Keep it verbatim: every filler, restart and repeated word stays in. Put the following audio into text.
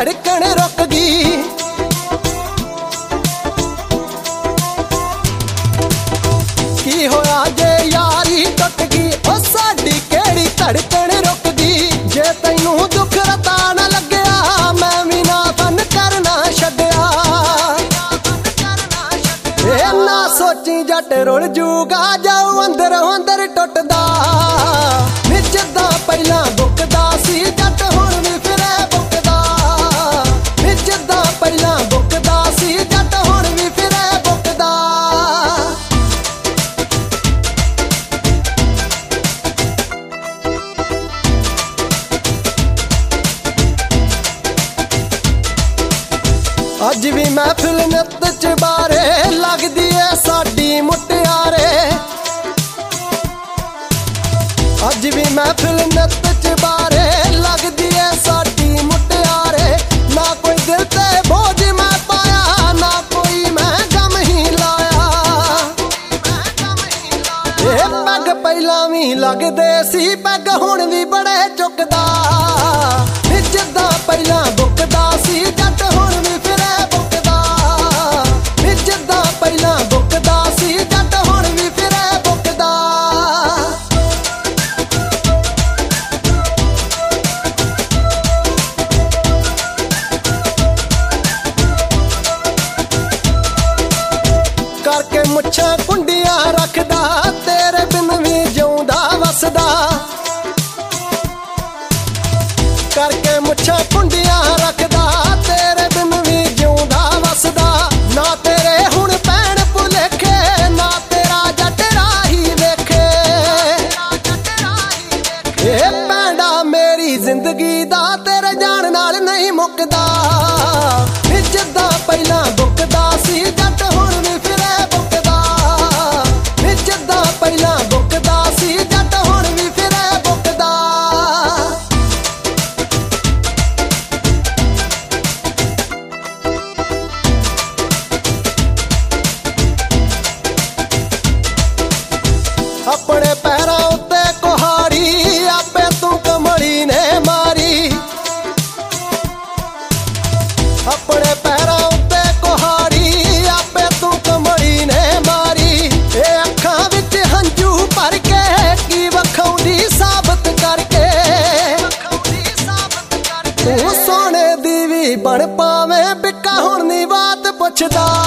धड़कन रुक गई। की होया जे यारी टुट गई, ओ साडी केड़ी धड़कन रुक गई। जे तैनू दुख रता ना लग्या, मैं भी ना फन करना छड्या। ए ना सोची जट रुल जूगा, जाऊ अंदर अंदर टुटदा। निजदा पहला बुकदा सी, जट हुण भी फिरे बुकदा। निजदा पहला बुकदा सी, जट हुण भी फिरे बुकदा। अज भी महफिल नित चबारे, लगदी है साडी मुटियारे। अज भी महफिल नित चबारे, लगदी है साडी मुटियारे। ना कोई दिल ते बोझ मैं पाया, ना कोई मैं गम ही लाया। ए पैग पहला भी लगदे सी, पैग हुण भी बड़े चुकदा। निजदा पहला बुकदा सी, जट हुण भी फिरे बुकदा। निजदा पहला बुकदा सी, जट हुण भी फिरे बुकदा। करके मुच्छां कुंडियां रखदा, तेरे बिन भी जिउंदा वसदा। करके मुच्छां कुंडियां रखदा, तेरे बिन भी जिउंदा वसदा। ना तेरे हुण पैण भुलेखे, ना तेरा जट राही वेखे। ए पैंडा मेरी जिंदगी दा, तेरे जान नाल नहीं मुकदा। निजदा पहला बुकदा सी, जट हुण भी फिरे बुकदा। निजदा पहला बुकदा सी, जट हुण भी फिरे बुकदा। अपने पैरों उत्ते कुहाड़ी, आपे तू कमली ने मारी। अपने पैरों उत्ते कुहाड़ी, आपे तू कमली ने मारी। ए अखां विच हंझू भर के, की वखाउंदी साबत करके। तू सोने दी भी बन पावे, बिका हुण दी बात पुछदा।